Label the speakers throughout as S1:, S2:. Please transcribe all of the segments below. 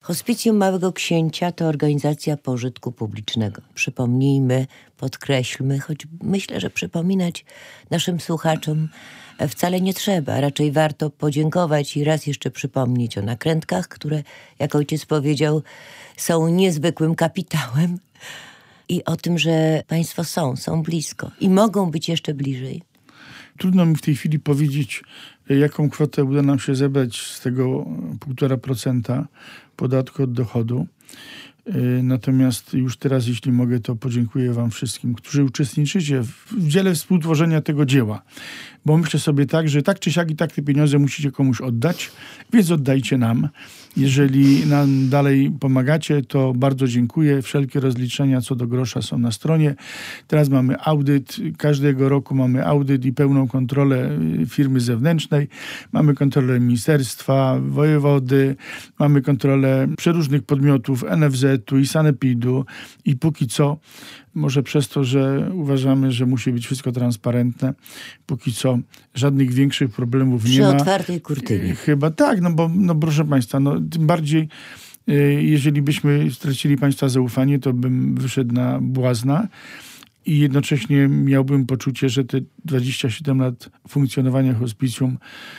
S1: Hospicjum Małego Księcia to organizacja pożytku publicznego. Przypomnijmy, podkreślmy, choć myślę, że przypominać naszym słuchaczom wcale nie trzeba. Raczej warto podziękować i raz jeszcze przypomnieć o nakrętkach, które, jak ojciec powiedział, są niezwykłym kapitałem i o tym, że państwo są blisko i mogą być jeszcze bliżej.
S2: Trudno mi w tej chwili powiedzieć, jaką kwotę uda nam się zebrać z tego 1,5% podatku od dochodu. Natomiast już teraz, jeśli mogę, to podziękuję wam wszystkim, którzy uczestniczycie w dziele współtworzenia tego dzieła. Bo myślę sobie tak, że tak czy siak i tak te pieniądze musicie komuś oddać, więc oddajcie nam. Jeżeli nam dalej pomagacie, to bardzo dziękuję. Wszelkie rozliczenia co do grosza są na stronie. Teraz mamy audyt. Każdego roku mamy audyt i pełną kontrolę firmy zewnętrznej. Mamy kontrolę ministerstwa, wojewody, mamy kontrolę przeróżnych podmiotów, NFZ-u i sanepidu i póki co, może przez to, że uważamy, że musi być wszystko transparentne, póki co żadnych większych problemów nie ma.
S1: Przy otwartej kurtynie.
S2: Chyba tak, bo proszę państwa, tym bardziej jeżeli byśmy stracili państwa zaufanie, to bym wyszedł na błazna i jednocześnie miałbym poczucie, że te 27 lat funkcjonowania hospicjum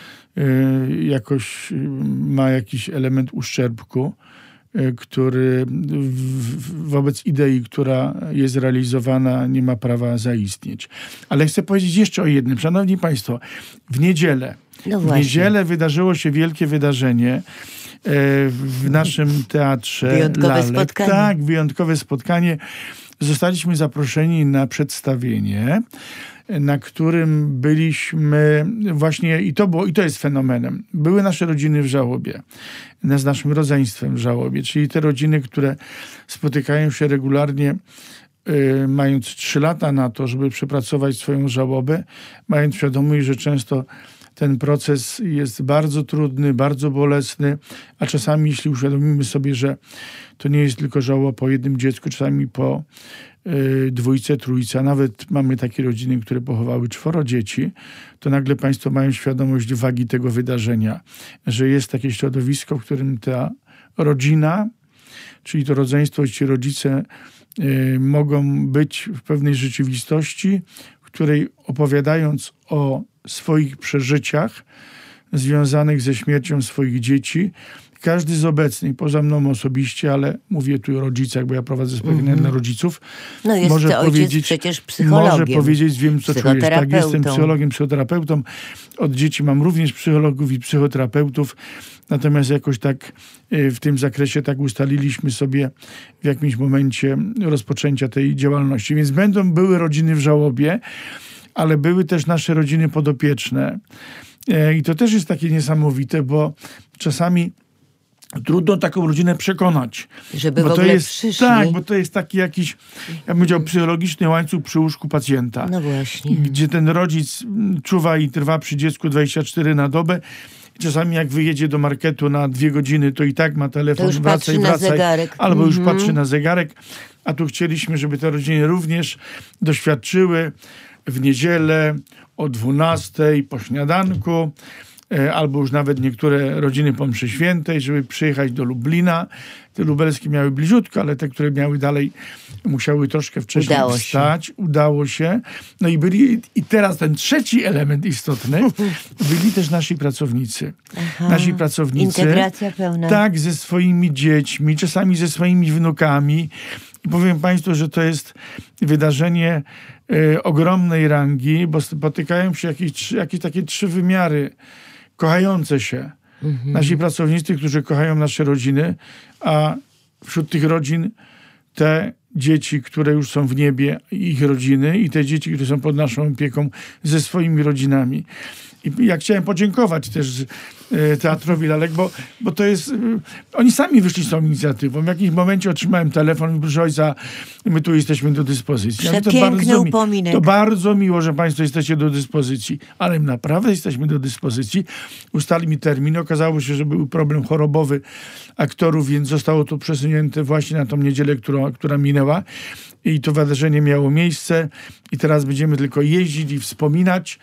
S2: jakoś ma jakiś element uszczerbku, który wobec idei, która jest realizowana, nie ma prawa zaistnieć. Ale chcę powiedzieć jeszcze o jednym. Szanowni państwo, w niedzielę wydarzyło się wielkie wydarzenie w naszym teatrze.
S1: Wyjątkowe spotkanie.
S2: Tak, wyjątkowe spotkanie. Zostaliśmy zaproszeni na przedstawienie, na którym byliśmy właśnie, i to jest fenomenem. Były nasze rodziny w żałobie, z naszym rodzeństwem w żałobie, czyli te rodziny, które spotykają się regularnie, mając 3 lata na to, żeby przepracować swoją żałobę, mając świadomość, że często ten proces jest bardzo trudny, bardzo bolesny, a czasami, jeśli uświadomimy sobie, że to nie jest tylko żałoba po jednym dziecku, czasami po 2, 3, a nawet mamy takie rodziny, które pochowały 4 dzieci, to nagle państwo mają świadomość wagi tego wydarzenia, że jest takie środowisko, w którym ta rodzina, czyli to rodzeństwo, ci rodzice mogą być w pewnej rzeczywistości, w której opowiadając o swoich przeżyciach związanych ze śmiercią swoich dzieci, każdy z obecnych, poza mną osobiście, ale mówię tu o rodzicach, bo ja prowadzę spotkania dla rodziców,
S1: może powiedzieć, przecież psychologiem.
S2: Może powiedzieć, wiem co czujesz. Tak, jestem psychologiem, psychoterapeutą. Od dzieci mam również psychologów i psychoterapeutów. Natomiast jakoś tak w tym zakresie tak ustaliliśmy sobie w jakimś momencie rozpoczęcia tej działalności. Więc były rodziny w żałobie, ale były też nasze rodziny podopieczne. I to też jest takie niesamowite, bo czasami trudno taką rodzinę przekonać.
S1: Żeby w ogóle przyszli.
S2: Tak, bo to jest taki jakiś, ja bym powiedział, psychologiczny łańcuch przy łóżku pacjenta.
S1: No właśnie.
S2: Gdzie ten rodzic czuwa i trwa przy dziecku 24 na dobę. Czasami jak wyjedzie do marketu na 2 godziny, to i tak ma telefon, wracaj, albo już patrzy na zegarek. A tu chcieliśmy, żeby te rodziny również doświadczyły w niedzielę o 12:00 po śniadanku, albo już nawet niektóre rodziny po mszy świętej, żeby przyjechać do Lublina. Te lubelskie miały bliziutko, ale te, które miały dalej, musiały troszkę wcześniej wstać. Udało się. No i teraz ten trzeci element istotny, byli też nasi pracownicy. Nasi pracownicy.
S1: Integracja pełna.
S2: Tak, ze swoimi dziećmi, czasami ze swoimi wnukami. I powiem państwu, że to jest wydarzenie ogromnej rangi, bo spotykają się jakieś takie 3 wymiary kochające się. Nasi pracownicy, którzy kochają nasze rodziny, a wśród tych rodzin te dzieci, które już są w niebie, ich rodziny i te dzieci, które są pod naszą opieką ze swoimi rodzinami. I ja chciałem podziękować też Teatrowi Lalek, bo to jest... Oni sami wyszli z tą inicjatywą. W jakimś momencie otrzymałem telefon i proszę ojca, my tu jesteśmy do dyspozycji.
S1: Przepiękny upominek.
S2: To bardzo miło, że państwo jesteście do dyspozycji, ale naprawdę jesteśmy do dyspozycji. Ustali mi termin. Okazało się, że był problem chorobowy aktorów, więc zostało to przesunięte właśnie na tą niedzielę, która minęła. I to wydarzenie miało miejsce i teraz będziemy tylko jeździć i wspominać,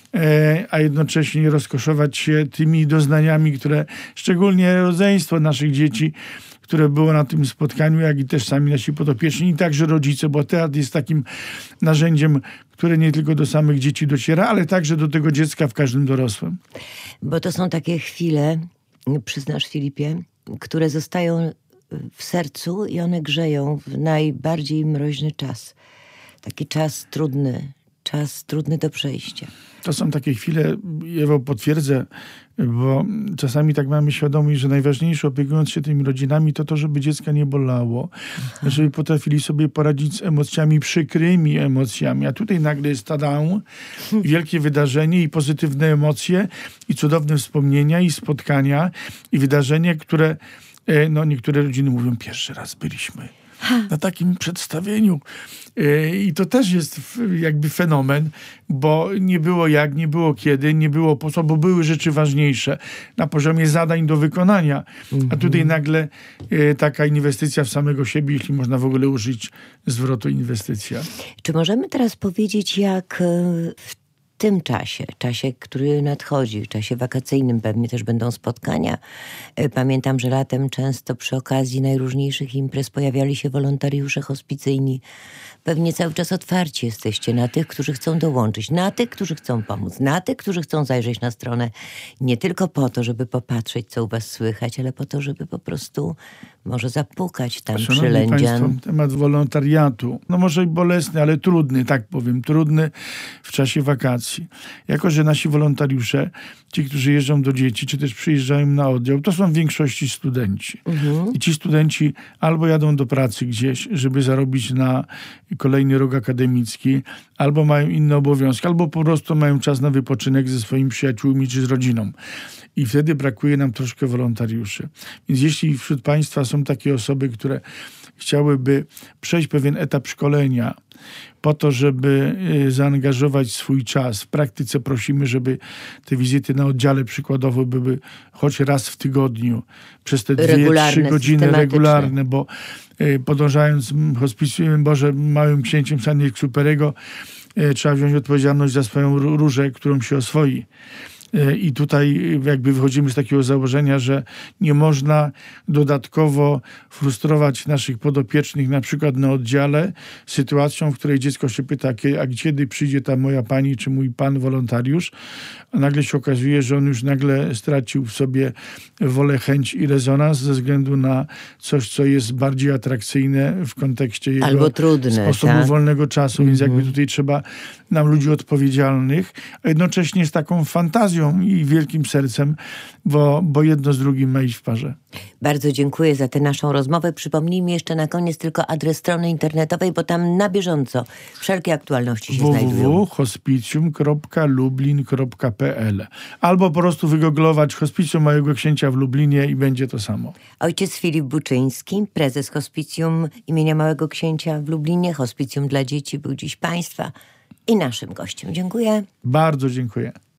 S2: a jednocześnie rozkoszować się tymi doznaniami, które szczególnie rodzeństwo naszych dzieci które było na tym spotkaniu, jak i też sami nasi podopieczni i także rodzice, bo teatr jest takim narzędziem, które nie tylko do samych dzieci dociera, ale także do tego dziecka w każdym dorosłym.
S1: Bo to są takie chwile, przyznasz Filipie, które zostają w sercu i one grzeją w najbardziej mroźny czas. Taki czas trudny do przejścia.
S2: To są takie chwile, Ewo, potwierdzę, bo czasami tak mamy świadomość, że najważniejsze, opiekując się tymi rodzinami, to to, żeby dziecka nie bolało, żeby potrafili sobie poradzić z emocjami, przykrymi emocjami. A tutaj nagle jest tadam, wielkie wydarzenie i pozytywne emocje, i cudowne wspomnienia, i spotkania, i wydarzenie, które niektóre rodziny mówią, pierwszy raz byliśmy na takim przedstawieniu. I to też jest jakby fenomen, bo nie było jak, nie było kiedy, nie było po co, bo były rzeczy ważniejsze na poziomie zadań do wykonania. A tutaj nagle taka inwestycja w samego siebie, jeśli można w ogóle użyć zwrotu inwestycja.
S1: Czy możemy teraz powiedzieć, jak w tym czasie, który nadchodzi, w czasie wakacyjnym pewnie też będą spotkania. Pamiętam, że latem często przy okazji najróżniejszych imprez pojawiali się wolontariusze hospicyjni. Pewnie cały czas otwarci jesteście na tych, którzy chcą dołączyć, na tych, którzy chcą pomóc, na tych, którzy chcą zajrzeć na stronę nie tylko po to, żeby popatrzeć, co u was słychać, ale po to, żeby po prostu może zapukać tam przy Lędzian.
S2: Państwo, temat wolontariatu, może i bolesny, ale trudny, tak powiem, trudny w czasie wakacji. Jako że nasi wolontariusze, ci, którzy jeżdżą do dzieci, czy też przyjeżdżają na oddział, to są w większości studenci. I ci studenci albo jadą do pracy gdzieś, żeby zarobić na kolejny rok akademicki, albo mają inne obowiązki, albo po prostu mają czas na wypoczynek ze swoimi przyjaciółmi czy z rodziną. I wtedy brakuje nam troszkę wolontariuszy. Więc jeśli wśród państwa są takie osoby, które chciałyby przejść pewien etap szkolenia po to, żeby zaangażować swój czas. W praktyce prosimy, żeby te wizyty na oddziale przykładowo były choć raz w tygodniu przez te 2-3 godziny regularne, bo podążając hospicjum Boże Małym Księciem Saint-Exupéry'ego trzeba wziąć odpowiedzialność za swoją różę, którą się oswoi. I tutaj jakby wychodzimy z takiego założenia, że nie można dodatkowo frustrować naszych podopiecznych, na przykład na oddziale, sytuacją, w której dziecko się pyta, a kiedy przyjdzie ta moja pani czy mój pan wolontariusz, a nagle się okazuje, że on już nagle stracił w sobie wolę, chęć i rezonans ze względu na coś, co jest bardziej atrakcyjne w kontekście jego
S1: albo trudne,
S2: sposobu wolnego czasu. Więc jakby tutaj trzeba nam ludzi odpowiedzialnych, a jednocześnie z taką fantazją i wielkim sercem, bo jedno z drugim ma iść w parze.
S1: Bardzo dziękuję za tę naszą rozmowę. Przypomnijmy jeszcze na koniec tylko adres strony internetowej, bo tam na bieżąco wszelkie aktualności się znajdują.
S2: www.hospicjum.lublin.pl albo po prostu wygooglować Hospicjum Małego Księcia w Lublinie i będzie to samo.
S1: Ojciec Filip Buczyński, prezes Hospicjum imienia Małego Księcia w Lublinie, Hospicjum dla dzieci, był dziś państwa i naszym gościem. Dziękuję.
S2: Bardzo dziękuję.